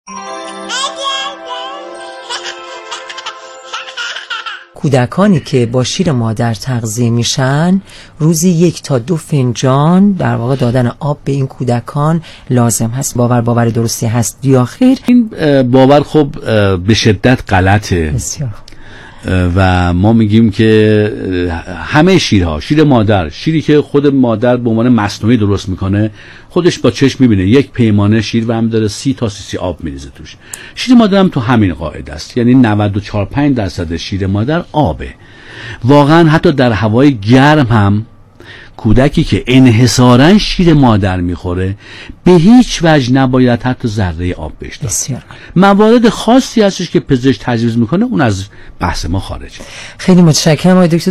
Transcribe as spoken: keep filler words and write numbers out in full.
کودکانی که با شیر مادر تغذیه میشن روزی یک تا دو فنجان در واقع دادن آب به این کودکان لازم هست. باور باور درستی هست یا خیر؟ این باور خب به شدت غلطه. بسیار. و ما میگیم که همه شیرها، شیر مادر، شیری که خود مادر به عنوان مصنوعی درست میکنه، خودش با چشم میبینه یک پیمانه شیر و هم داره سی تا سی سی آب میریزه توش. شیر مادر هم تو همین قاعده است، یعنی نود و چهار پنج درصد شیر مادر آبه. واقعا حتی در هوای گرم هم کودکی که انحصاراً شیر مادر میخوره به هیچ وجه نباید حتی ذره آب بهش داد. موارد خاصی هستش که پزشک تجویز میکنه، اون از بحث ما خارجه. خیلی متشکرم آقای دکتر.